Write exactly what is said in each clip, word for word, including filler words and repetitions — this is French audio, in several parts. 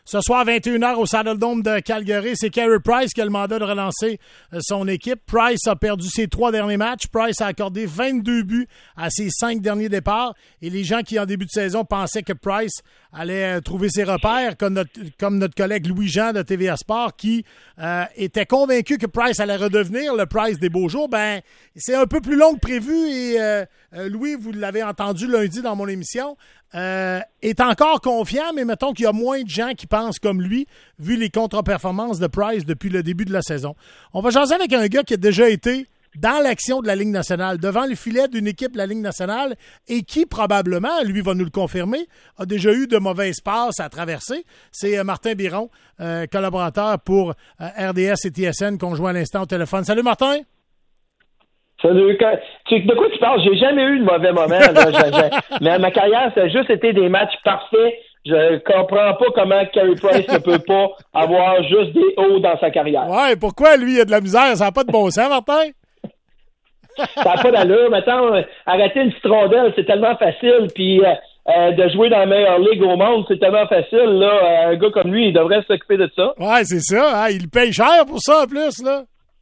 Ce soir, vingt et une heures au Saddledome de Calgary, c'est Carey Price qui a le mandat de relancer son équipe. Price a perdu ses trois derniers matchs. Price a accordé vingt-deux buts à ses cinq derniers départs. Et les gens qui, en début de saison, pensaient que Price allait trouver ses repères, comme notre, comme notre collègue Louis-Jean de T V A Sport, qui euh, était convaincu que Price allait redevenir le Price des beaux jours, ben c'est un peu plus long que prévu. Et euh, Louis, vous l'avez entendu lundi dans mon émission, euh, est encore confiant, mais mettons qu'il y a moins de gens qui pensent comme lui, vu les contre-performances de Price depuis le début de la saison. On va jaser avec un gars qui a déjà été dans l'action de la Ligue nationale, devant le filet d'une équipe de la Ligue nationale, et qui, probablement, lui va nous le confirmer, a déjà eu de mauvaises passes à traverser. C'est euh, Martin Biron, euh, collaborateur pour euh, R D S et T S N, qu'on joue à l'instant au téléphone. Salut, Martin! Salut, tu, de quoi tu parles? J'ai jamais eu de mauvais moment. Là. j'ai, j'ai, mais ma carrière, ça a juste été des matchs parfaits. Je comprends pas comment Carey Price ne peut pas avoir juste des hauts dans sa carrière. Ouais, pourquoi lui, il a de la misère? Ça n'a pas de bon sens, Martin? Ça n'a pas d'allure. Maintenant, arrêter une petite rondelle, c'est tellement facile. Puis euh, euh, de jouer dans la meilleure ligue au monde, c'est tellement facile. Là, un gars comme lui, il devrait s'occuper de ça. Ouais, c'est ça. Hein? Il paye cher pour ça, en plus, là.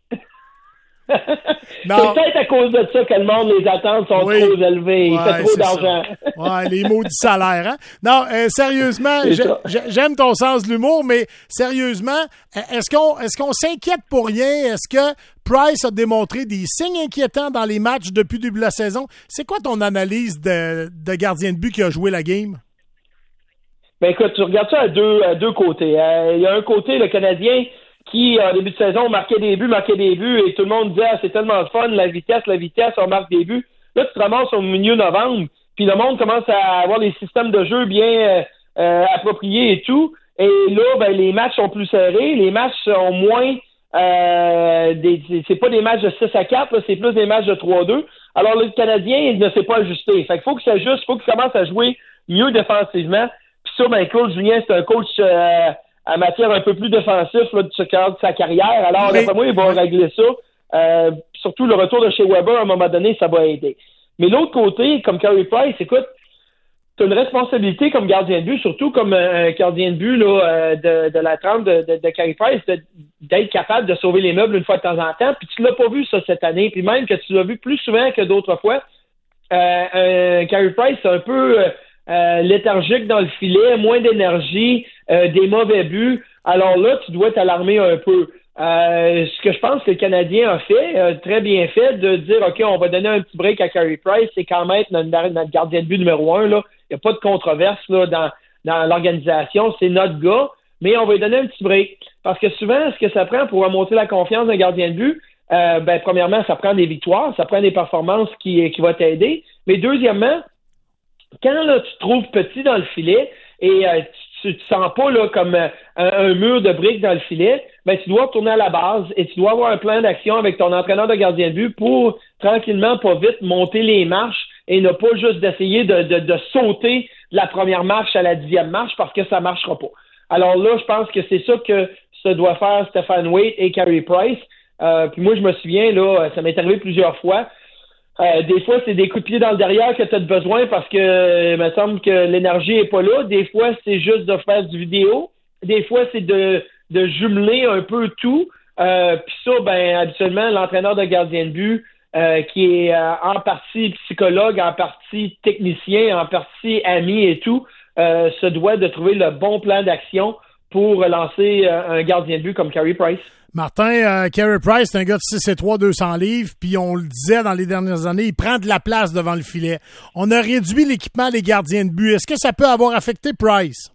Non. C'est peut-être à cause de ça que le monde, les attentes sont oui. trop élevées. Il ouais, fait trop d'argent. Ouais, les maudits salaires. Hein? Non, euh, sérieusement, j'aime ton sens de l'humour, mais sérieusement, est-ce qu'on est-ce qu'on s'inquiète pour rien? Est-ce que Price a démontré des signes inquiétants dans les matchs depuis le début de la saison? C'est quoi ton analyse de, de gardien de but qui a joué la game? Ben écoute, tu regardes ça à deux, à deux côtés. Euh, il y a un côté, le Canadien, qui, en début de saison, marquait des buts, marquait des buts, et tout le monde disait ah, c'est tellement fun, la vitesse, la vitesse, on marque des buts. Là, tu te ramasses au milieu novembre, puis le monde commence à avoir les systèmes de jeu bien euh, euh, appropriés et tout. Et là, ben, les matchs sont plus serrés, les matchs sont moins... Euh, des, c'est pas des matchs de six à quatre, là, c'est plus des matchs de trois à deux. Alors, le Canadien, il ne s'est pas ajusté. Fait qu'il faut qu'il s'ajuste, il faut qu'il commence à jouer mieux défensivement. Puis ça, ben, Claude Julien, c'est un coach... Euh, en matière un peu plus défensif là, de, sa, de sa carrière. Alors, d'après moi, il va régler ça. Euh, surtout le retour de chez Weber, à un moment donné, ça va aider. Mais l'autre côté, comme Carey Price, écoute, tu as une responsabilité comme gardien de but, surtout comme un euh, gardien de but là, de, de la trempe de, de, de Carey Price, de, d'être capable de sauver les meubles une fois de temps en temps. Puis tu l'as pas vu ça cette année, puis même que tu l'as vu plus souvent que d'autres fois. Euh, euh, Carey Price, c'est un peu... Euh, Euh, léthargique dans le filet, moins d'énergie, euh, des mauvais buts. Alors là, tu dois t'alarmer un peu. Euh, ce que je pense que le Canadien a fait, euh, très bien fait, de dire OK, on va donner un petit break à Carey Price, c'est quand même notre, notre gardien de but numéro un. Là. Il n'y a pas de controverse là, dans, dans l'organisation, c'est notre gars, mais on va lui donner un petit break. Parce que souvent, ce que ça prend pour remonter la confiance d'un gardien de but, euh, ben, premièrement, ça prend des victoires, ça prend des performances qui, qui vont t'aider. Mais deuxièmement, quand là, tu te trouves petit dans le filet et euh, tu ne te sens pas là, comme euh, un, un mur de briques dans le filet, ben, tu dois retourner à la base et tu dois avoir un plan d'action avec ton entraîneur de gardien de but pour tranquillement, pas vite, monter les marches et ne pas juste d'essayer de, de, de sauter de la première marche à la dixième marche parce que ça ne marchera pas. Alors là, je pense que c'est ça que ça doit faire Stéphane Waite et Carey Price. Euh, puis moi, je me souviens, là, ça m'est arrivé plusieurs fois. Euh, des fois, c'est des coups de pied dans le derrière que tu as besoin parce que euh, il me semble que l'énergie est pas là. Des fois, c'est juste de faire du vidéo. Des fois, c'est de, de jumeler un peu tout. Euh, Puis ça, ben habituellement, l'entraîneur de gardien de but, euh, qui est euh, en partie psychologue, en partie technicien, en partie ami et tout, euh, se doit de trouver le bon plan d'action pour lancer euh, un gardien de but comme Carey Price. Martin, euh, Carey Price, c'est un gars de six et trois, deux cents livres, puis on le disait dans les dernières années, il prend de la place devant le filet. On a réduit l'équipement des gardiens de but. Est-ce que ça peut avoir affecté Price?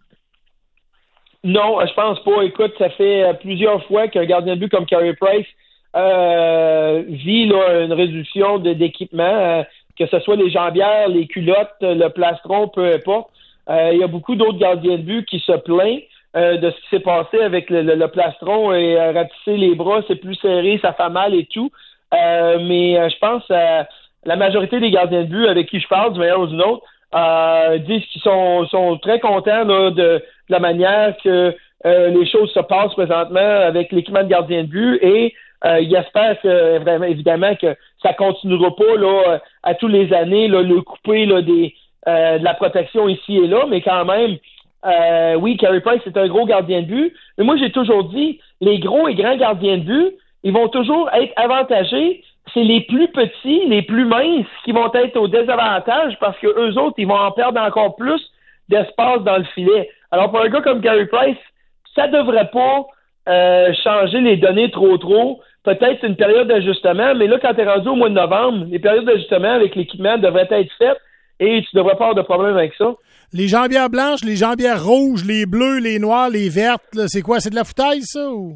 Non, je pense pas. Écoute, ça fait plusieurs fois qu'un gardien de but comme Carey Price euh, vit là, une réduction de, d'équipement, euh, que ce soit les jambières, les culottes, le plastron, peu importe. Euh, il y a beaucoup d'autres gardiens de but qui se plaignent Euh, de ce qui s'est passé avec le, le, le plastron et euh, ratisser les bras, c'est plus serré, ça fait mal et tout. Euh, mais euh, je pense euh, la majorité des gardiens de but avec qui je parle, d'une manière ou d'une autre, euh, disent qu'ils sont, sont très contents là, de, de la manière que euh, les choses se passent présentement avec l'équipement de gardien de but et euh, ils espèrent que, vraiment, évidemment que ça continuera pas là, à tous les années, là, le couper là, des, euh, de la protection ici et là, mais quand même, Euh, oui, Carey Price, c'est un gros gardien de but. Mais moi, j'ai toujours dit, les gros et grands gardiens de but, ils vont toujours être avantagés. C'est les plus petits, les plus minces qui vont être au désavantage parce que eux autres, ils vont en perdre encore plus d'espace dans le filet. Alors, pour un gars comme Carey Price, ça devrait pas euh, changer les données trop trop. Peut-être une période d'ajustement, mais là, quand tu es rendu au mois de novembre, les périodes d'ajustement avec l'équipement devraient être faites et tu devrais pas avoir de problème avec ça. Les jambières blanches, les jambières rouges, les bleus, les noirs, les vertes, là, c'est quoi? C'est de la foutaise, ça? Ou?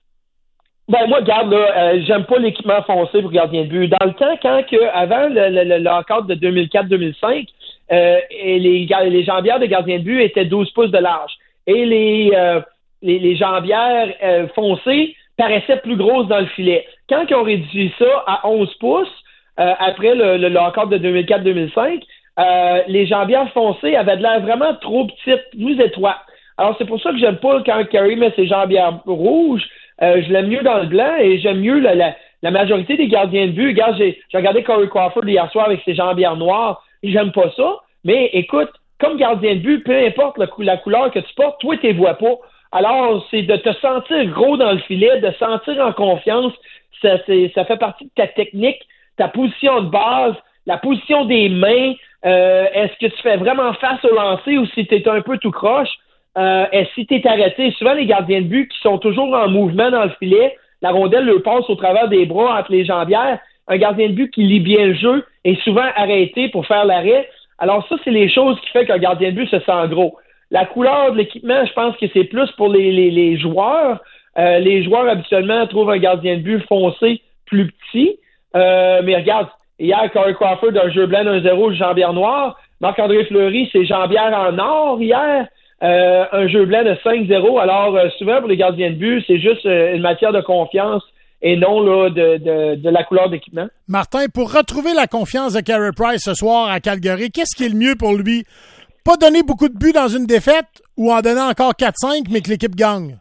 Ben moi, regarde, là, euh, j'aime pas l'équipement foncé pour gardien de but. Dans le temps, quand que, avant le, le, le, le encadre de deux mille quatre deux mille cinq, euh, et les, les jambières de gardien de but étaient douze pouces de large. Et les, euh, les, les jambières euh, foncées paraissaient plus grosses dans le filet. Quand ils ont réduit ça à onze pouces, euh, après le, le, le encadre de deux mille quatre deux mille cinq, euh, les jambières foncées avaient de l'air vraiment trop petites, plus étroites. Alors, c'est pour ça que j'aime pas quand Carey met ses jambières rouges. Euh, je l'aime mieux dans le blanc et j'aime mieux la, la, la majorité des gardiens de but. Regarde, j'ai, j'ai regardé Corey Crawford hier soir avec ses jambières noires. J'aime pas ça. Mais écoute, comme gardien de but, peu importe la, la couleur que tu portes, toi, tu les vois pas. Alors, c'est de te sentir gros dans le filet, de sentir en confiance. Ça, c'est, ça fait partie de ta technique, ta position de base, la position des mains. Euh, est-ce que tu fais vraiment face au lancer ou si tu es un peu tout croche? Euh, et si tu es arrêté, souvent les gardiens de but qui sont toujours en mouvement dans le filet, la rondelle leur passe au travers des bras entre les jambières. Un gardien de but qui lit bien le jeu est souvent arrêté pour faire l'arrêt. Alors ça, c'est les choses qui font qu'un gardien de but se sent gros. La couleur de l'équipement, je pense que c'est plus pour les, les, les joueurs. Euh, les joueurs, habituellement, trouvent un gardien de but foncé plus petit. Euh, mais regarde, hier, Corey Crawford, un jeu blanc un zéro, jambière noire. Marc-André Fleury, c'est jambière en or hier. Euh, un jeu blanc de cinq zéro. Alors, euh, souvent, pour les gardiens de but, c'est juste euh, une matière de confiance et non là de, de, de la couleur d'équipement. Martin, pour retrouver la confiance de Carey Price ce soir à Calgary, qu'est-ce qui est le mieux pour lui? Pas donner beaucoup de buts dans une défaite ou en donner encore quatre cinq, mais que l'équipe gagne?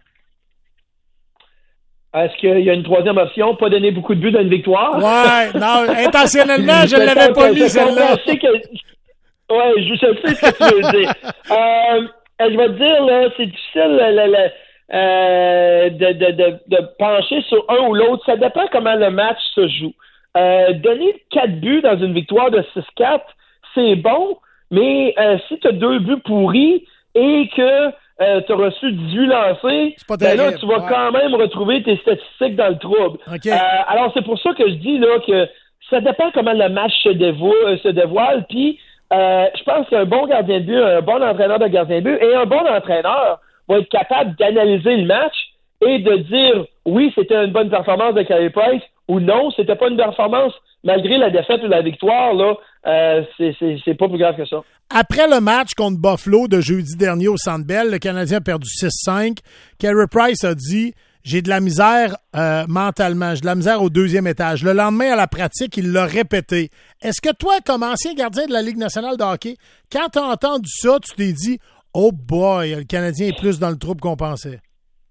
Est-ce qu'il y a une troisième option? Pas donner beaucoup de buts dans une victoire? Ouais, non, intentionnellement, je ne l'avais pas mis, celle-là. Je sais que... Ouais, je sais ce que tu veux dire. Euh... Je vais te dire, là, c'est difficile là, là, là, euh, de, de, de, de pencher sur un ou l'autre. Ça dépend comment le match se joue. Euh, donner quatre buts dans une victoire de six quatre, c'est bon, mais euh, si tu as deux buts pourris et que euh, tu as reçu dix-huit lancés, ben là, tu vas ouais. quand même retrouver tes statistiques dans le trouble. Okay. Euh, alors, c'est pour ça que je dis là que ça dépend comment le match se dévoile, se dévoile, puis Euh, je pense qu'un bon gardien de but, un bon entraîneur de gardien de but et un bon entraîneur va être capable d'analyser le match et de dire oui, c'était une bonne performance de Carey Price ou non, c'était pas une performance malgré la défaite ou la victoire. Là, euh, c'est, c'est, c'est pas plus grave que ça. Après le match contre Buffalo de jeudi dernier au Centre Bell, le Canadien a perdu six cinq. Carey Price a dit « J'ai de la misère euh, mentalement, j'ai de la misère au deuxième étage. » Le lendemain, à la pratique, il l'a répété. Est-ce que toi, comme ancien gardien de la Ligue nationale de hockey, quand tu as entendu ça, tu t'es dit « Oh boy, le Canadien est plus dans le trouble qu'on pensait ».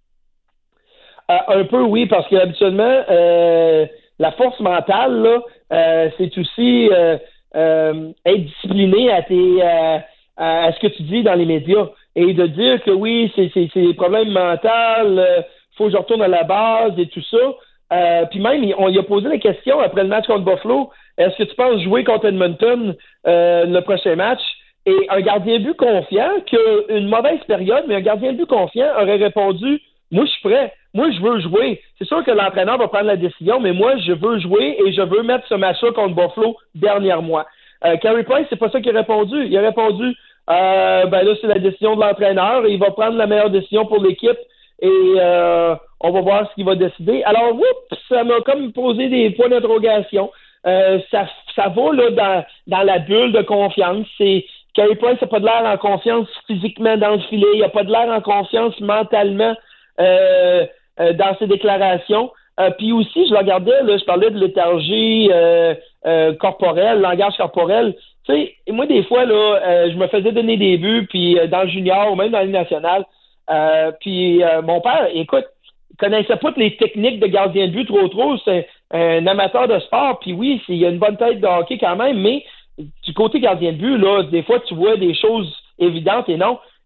Euh, un peu, oui, parce que habituellement, euh, la force mentale, là, euh, c'est aussi euh, euh, être discipliné à, tes, euh, à ce que tu dis dans les médias et de dire que oui, c'est, c'est, c'est des problèmes mentaux, euh, faut que je retourne à la base et tout ça. Euh, puis même, on lui a posé la question après le match contre Buffalo, est-ce que tu penses jouer contre Edmonton euh, le prochain match? Et un gardien de but confiant, qui a une mauvaise période, mais un gardien de but confiant aurait répondu, moi je suis prêt, moi je veux jouer. C'est sûr que l'entraîneur va prendre la décision, mais moi je veux jouer et je veux mettre ce match-là contre Buffalo derrière moi. Euh, Carey Price, c'est pas ça qu'il a répondu. Il a répondu, euh, ben là c'est la décision de l'entraîneur et il va prendre la meilleure décision pour l'équipe. Et euh, on va voir ce qu'il va décider. Alors, oups, ça m'a comme posé des points d'interrogation. Euh, ça, ça va là dans, dans la bulle de confiance. C'est Carey Price n'a pas de l'air en confiance physiquement dans le filet. Il n'a pas de l'air en confiance mentalement euh, euh, dans ses déclarations. Euh, puis aussi, je regardais, là, je parlais de léthargie euh, euh, corporelle, langage corporel. Tu sais, moi, des fois, là, euh, je me faisais donner des buts, puis euh, dans le junior ou même dans la Ligue nationale. Euh, puis euh, mon père, écoute, il connaissait pas les techniques de gardien de but trop trop, c'est un amateur de sport, puis oui, il a une bonne tête de hockey quand même, mais du côté gardien de but, là, des fois tu vois des choses évidentes et non.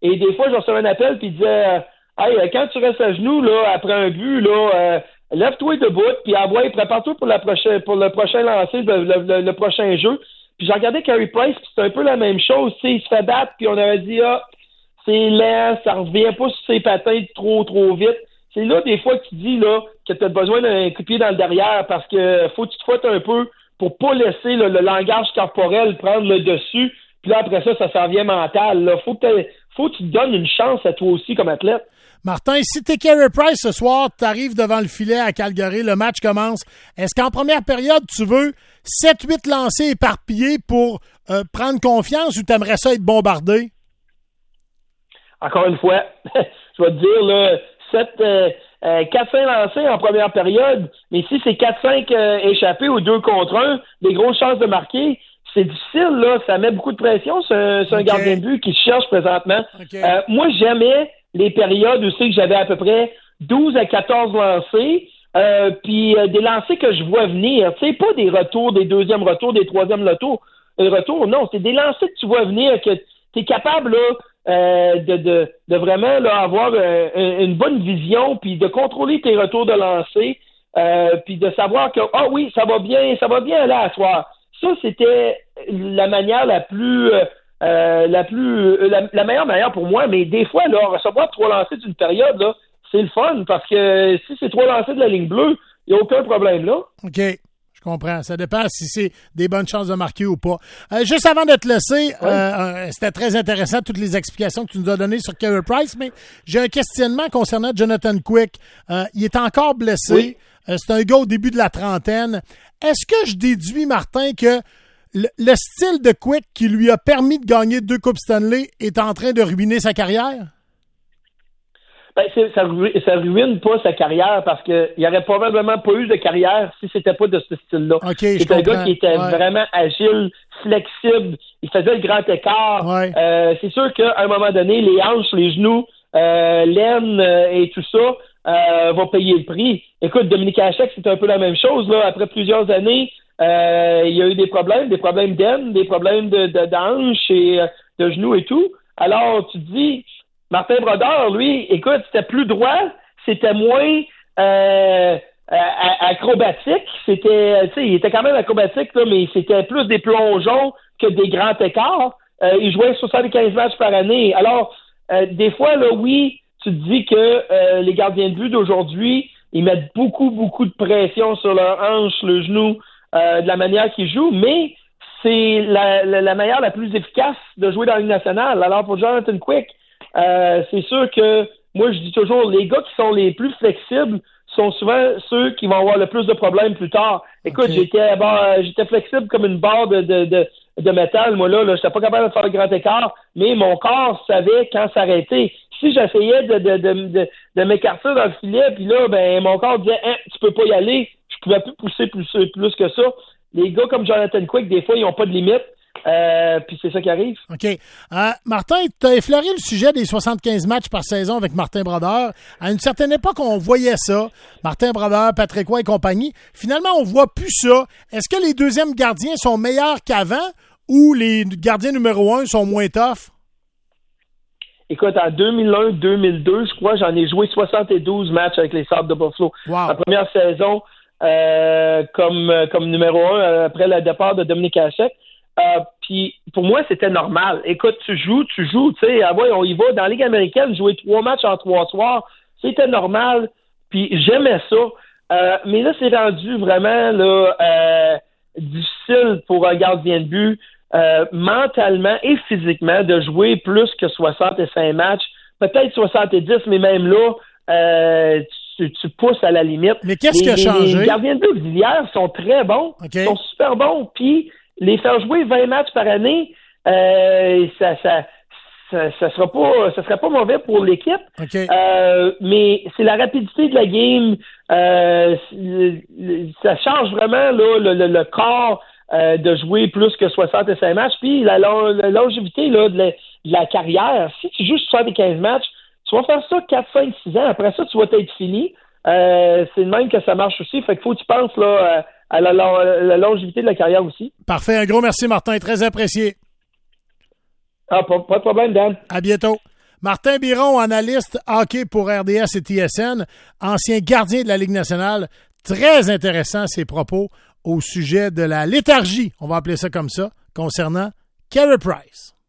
Et des fois, je recevais un appel puis il disait euh, hey, quand tu restes à genoux là, après un but, là, euh, lève-toi debout, puis envoie, prépare-toi pour, la prochaine, pour le prochain lancer, le, le, le prochain jeu. Puis j'ai regardé Carey Price, puis c'est un peu la même chose. Tu sais, il se fait battre, puis on avait dit ah, c'est lent, ça revient pas sur ses patins trop, trop vite. C'est là, des fois, que tu dis là, que tu as besoin d'un coup de pied dans le derrière parce que faut que tu te fouettes un peu pour pas laisser là, le langage corporel prendre le dessus. Puis là, après ça, ça s'en vient mental. Là. Faut, que faut que tu te donnes une chance à toi aussi comme athlète. Martin, si t'es Carey Price ce soir, t'arrives devant le filet à Calgary, le match commence. Est-ce qu'en première période, tu veux sept huit lancers éparpillés pour euh, prendre confiance ou t'aimerais ça être bombardé? Encore une fois, je vais te dire, là, sept, euh, euh, quatre cinq lancés en première période, mais si c'est quatre cinq euh, échappés ou deux contre un, des grosses chances de marquer, c'est difficile, là, ça met beaucoup de pression sur un, sur un okay. gardien de but qui se cherche présentement. Okay. Euh, moi, j'aimais les périodes où c'est que j'avais à peu près douze à quatorze lancers, euh, puis euh, des lancers que je vois venir, tu sais, pas des retours, des deuxièmes retours, des troisièmes retours, euh, retours, non, c'est des lancers que tu vois venir, que tu es capable, là, euh, de, de, de vraiment là, avoir euh, une bonne vision, puis de contrôler tes retours de lancer, euh, puis de savoir que, ah oui, ça va bien, ça va bien là à soir. Ça, c'était la manière la plus... Euh, Euh, la plus euh, la, la meilleure manière pour moi, mais des fois, là, recevoir trois lancers d'une période, là, c'est le fun, parce que si c'est trois lancers de la ligne bleue, il n'y a aucun problème là. OK. Je comprends. Ça dépend si c'est des bonnes chances de marquer ou pas. Euh, juste avant de te laisser, oui. euh, c'était très intéressant toutes les explications que tu nous as données sur Carey Price, mais j'ai un questionnement concernant Jonathan Quick. Euh, il est encore blessé. Oui. Euh, c'est un gars au début de la trentaine. Est-ce que je déduis, Martin, que Le, le style de Quick qui lui a permis de gagner deux Coupes Stanley est en train de ruiner sa carrière? Ben, c'est, ça, ça ruine pas sa carrière parce qu'il n'y aurait probablement pas eu de carrière si c'était pas de ce style-là. Okay, c'est un gars qui était ouais. vraiment agile, flexible, il faisait le grand écart. Ouais. Euh, c'est sûr qu'à un moment donné, les hanches, les genoux, euh, l'aine euh, et tout ça euh, vont payer le prix. Écoute, Dominique Hasek, c'est un peu la même chose. Là. Après plusieurs années, Euh, il y a eu des problèmes, des problèmes d'aine, des problèmes de, de, d'hanches et euh, de genoux et tout. Alors, tu te dis, Martin Brodeur, lui, écoute, c'était plus droit, c'était moins euh, acrobatique, c'était, tu sais, il était quand même acrobatique, là, mais c'était plus des plongeons que des grands écarts. Euh, il jouait soixante-quinze matchs par année. Alors, euh, des fois, là, oui, tu te dis que euh, les gardiens de but d'aujourd'hui, ils mettent beaucoup, beaucoup de pression sur leur hanche, le genou, Euh, de la manière qu'il joue, mais c'est la, la, la manière la plus efficace de jouer dans la Ligue nationale. Alors pour Jonathan Quick, euh, c'est sûr que moi je dis toujours, les gars qui sont les plus flexibles sont souvent ceux qui vont avoir le plus de problèmes plus tard. Écoute, okay. j'étais bon, j'étais flexible comme une barre de, de, de, de métal, moi là, là j'étais pas capable de faire le grand écart, mais mon corps savait quand s'arrêter. Si j'essayais de, de, de, de, de m'écarter dans le filet, puis là, ben mon corps disait hein, tu peux pas y aller. Je pouvais plus pousser plus, plus que ça. Les gars comme Jonathan Quick, des fois, ils n'ont pas de limite. Euh, puis c'est ça qui arrive. OK. Euh, Martin, tu as effleuré le sujet des soixante-quinze matchs par saison avec Martin Brodeur. À une certaine époque, on voyait ça. Martin Brodeur, Patrick Roy et compagnie. Finalement, on voit plus ça. Est-ce que les deuxièmes gardiens sont meilleurs qu'avant ou les gardiens numéro un sont moins tough? Écoute, en deux mille un deux mille deux, je crois, j'en ai joué soixante-douze matchs avec les Sabres de Buffalo. Wow. La première saison, Euh, comme comme numéro un euh, après le départ de Dominique Hasek. Euh, puis pour moi, c'était normal. Écoute, tu joues, tu joues, tu sais, ah ouais, on y va. Dans la Ligue américaine, jouer trois matchs en trois soirs, c'était normal. Puis j'aimais ça. Euh, mais là, c'est rendu vraiment là euh, difficile pour un gardien de but euh, mentalement et physiquement de jouer plus que soixante-cinq matchs, peut-être soixante-dix, mais même là, euh, Tu, tu pousses à la limite. Mais qu'est-ce les, qui a changé? Les gardiens de but d'hier sont très bons, okay. sont super bons. Puis les faire jouer vingt matchs par année, euh, ça, ça, ça, ça sera pas, ça serait pas mauvais pour l'équipe. Okay. Euh, mais c'est la rapidité de la game. Euh, ça change vraiment là, le, le, le corps euh, de jouer plus que soixante-cinq matchs. Puis la, la longévité là, de, la, de la carrière. Si tu joues soixante-quinze matchs, tu vas faire ça quatre, cinq, six ans. Après ça, tu vas être fini. Euh, c'est de même que ça marche aussi. Fait qu'il faut que tu penses là, à la, la, la longévité de la carrière aussi. Parfait. Un gros merci, Martin. Très apprécié. Ah, pas, pas de problème, Dan. À bientôt. Martin Biron, analyste hockey pour R D S et T S N, ancien gardien de la Ligue nationale. Très intéressant ses propos au sujet de la léthargie, on va appeler ça comme ça, concernant Carey Price.